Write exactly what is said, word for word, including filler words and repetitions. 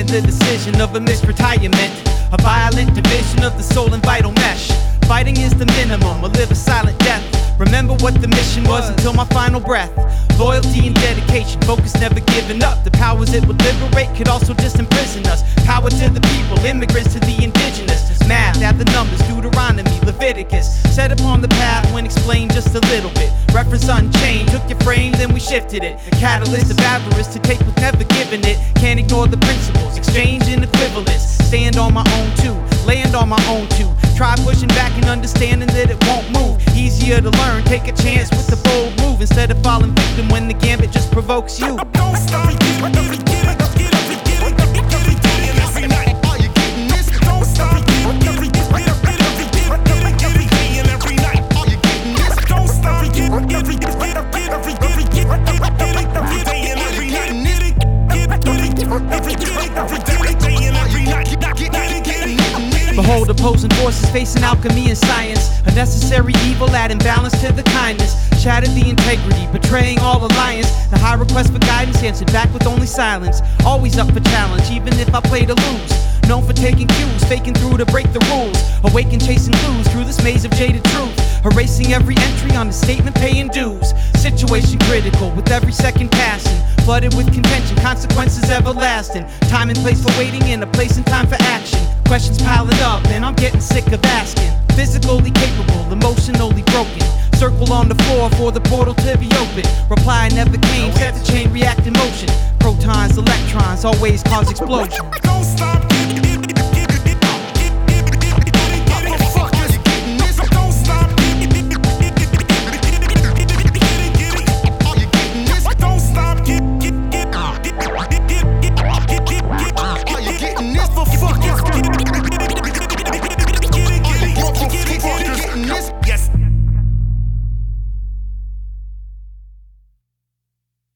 finding the decision of a misretirement, a violent division of the soul and vital mesh. Fighting is the minimum, or live a silent death. Remember what the mission was until my final breath. Loyalty and dedication, focus never giving up. The powers it would liberate could also just imprison us. Power to the people, immigrants to the indigenous. Math, add the numbers, Deuteronomy, Leviticus. Set upon the path when explained just a little bit. Reference unchanged, took your frame, then we shifted it. A catalyst of avarice to take what's never given it. Can't ignore the principles, exchange and equivalence. Stand on my own too, land on my own too. Try pushing back and understanding that it won't move. Easier to learn, take a chance with the bold move instead of falling victim when the gambit just provokes you. Don't stop, get it, get it, get it, get it, get it, get it, get it, get it every night. Are you getting this? Don't stop, get it, get it, get it, get it, get it, get it, get it, get it, get it every night. Are you getting this? Don't stop, get it, get it, get it, get it, get it, get it, get it, get it, get it, get it every night. Get it, get it, get it, every get it, every get it, get it every night. Get it, get it, get it. Behold opposing forces facing alchemy and science. A necessary evil adding balance to the kindness. Shattered the integrity, betraying all alliance. The high request for guidance answered back with only silence. Always up for challenge, even if I play to lose. Known for taking cues, faking through to break the rules. Awaken chasing clues through this maze of jaded truth. Erasing every entry on the statement paying dues. Situation critical with every second passing. Flooded with contention, consequences everlasting. Time and place for waiting and a place and time for action. Questions piling up and I'm getting sick of asking. Physically capable, emotionally broken. Circle on the floor for the portal to be open. Reply never came, set the chain react in motion. Protons, electrons always cause explosion. Don't stop, get it, get it.